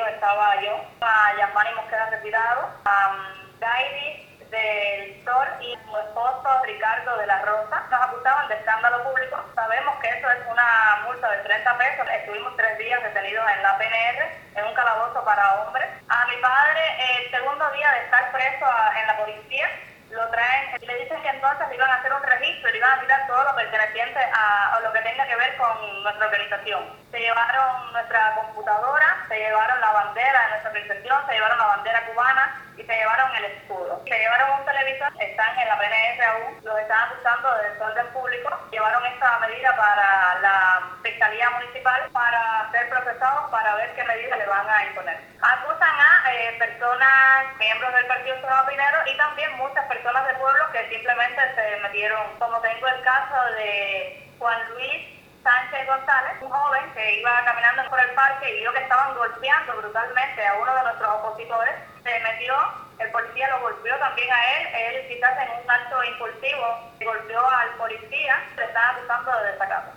estaba yo, a Yasmani Mosquera Retirado, a Gaby del Sol y su esposo Ricardo de la Rosa. Nos acusaban de escándalo público. Sabemos que eso es una multa de 30 pesos. Estuvimos 3 días detenidos en la PNR, en un calabozo para hombres. A mi padre, el segundo día de estar preso en la policía, lo traen y le dicen que entonces le iban a hacer un registro y le iban a quitar todo lo perteneciente a lo que tenga que ver con nuestra organización. Se llevaron nuestra computadora, se llevaron la bandera de nuestra organización, se llevaron la bandera cubana y se llevaron el escudo. Se llevaron un televisor, están en la PNR aún, los están acusando de desorden público. Llevaron esta medida para la Fiscalía Municipal para ser procesados, para ver qué medidas le van a imponer. Acusan a personas, miembros del Partido Ciudadano Pinero y también muchas personas del pueblo que simplemente se metieron, como tengo el caso de Juan Luis Sánchez González, un joven que iba caminando por el parque y vio que estaban golpeando brutalmente a uno de nuestros opositores. Se metió, el policía lo golpeó también a él quizás en un acto impulsivo golpeó al policía, le están acusando de desacato.